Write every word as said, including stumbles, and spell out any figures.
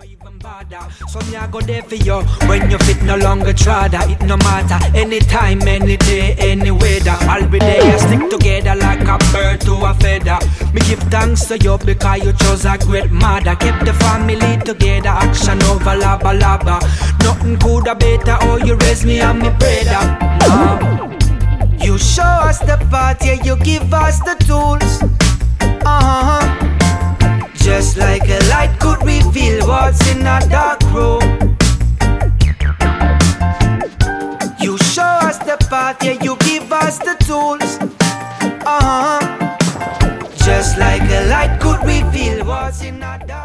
even bother. So me I go there for you when you fit no longer trodder. It no matter anytime, any day, any weather. I'll be there, stick together like a bird to a feather. Me give thanks to you because you chose a great mother. Kept the family together, action over laba laba. Nothing could have better, oh you raise me and me brother. No. You show us the path, yeah, you give us the tools. Uh-huh. Just like a light could reveal what's in a dark room. You show us the path, yeah, you give us the tools. Uh-huh. Just like a light could reveal what's in a dark room.